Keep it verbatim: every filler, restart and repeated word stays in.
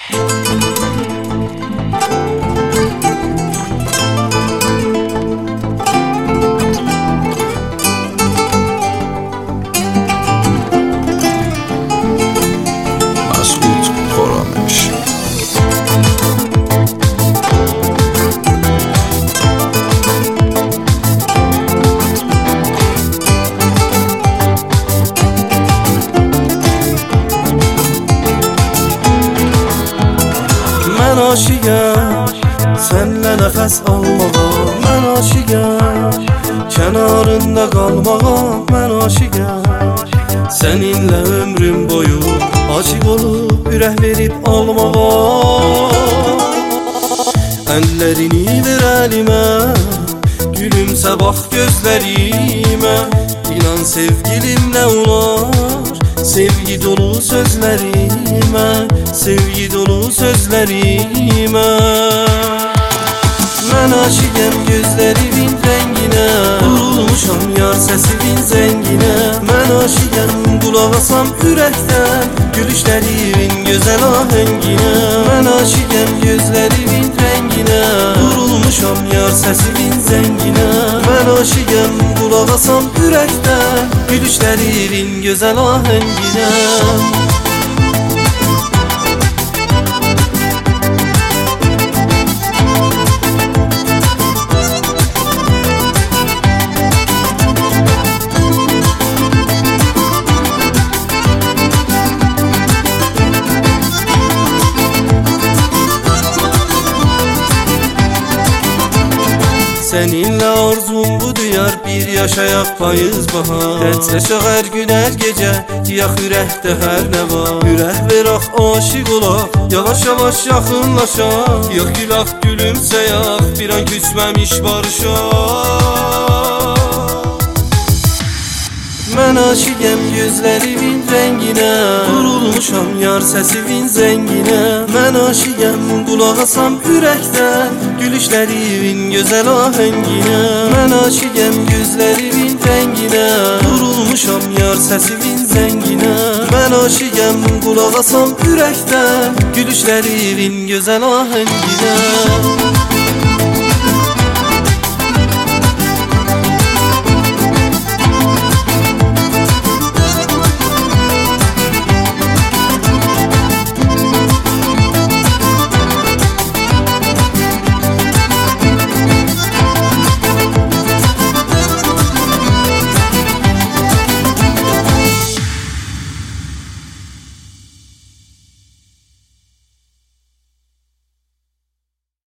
Mən aşiqəm sənlə nəfəs almağa, mən aşiqəm kənarında qalmağa, mən aşiqəm səninlə ömrüm boyu aşiq olub ürək verib almağa. Əllərini ver əlimə, gülümsə bax gözlərimə, İnan sevgilim nə olar sevgi dolu sözlərimə, sevgi dolu sözlərimə. Mən aşiqəm gözlərimin rənginə, vurulmuşam yar səsimin zənginə. Mən aşiqəm qulaq asam ürəkdən gülüşlərimin gözəl ahənginə. Mən aşiqəm gözlərimin rənginə, vurulmuşam yar səsimin zənginə. Mən aşiqəm qulaq asam ürəkdən gülüşlərimin gözəl ahənginə. Seninle arzum bu diyar, bir yaşayak payız bahar. Dertleşək hər gün hər gecə, diyaq ürəkdə hər nə var. Ürək veraq aşiq olaq, yavaş yavaş yaxınlaşaq. Yox gülaq gülümsəyək, bir an küsməmiş barışaq. Mən aşiqəm gözlərimin rənginə, vurulmuşam yar səsimin zənginə. Mən aşiqəm qulaq asam ürəkdən gülüşlərimin gözəl ahənginə. Mən aşiqəm gözlərimin rənginə, vurulmuşam yar səsimin zənginə. Mən aşiqəm qulaq asam ürəkdən gülüşlərimin gözəl ahənginə.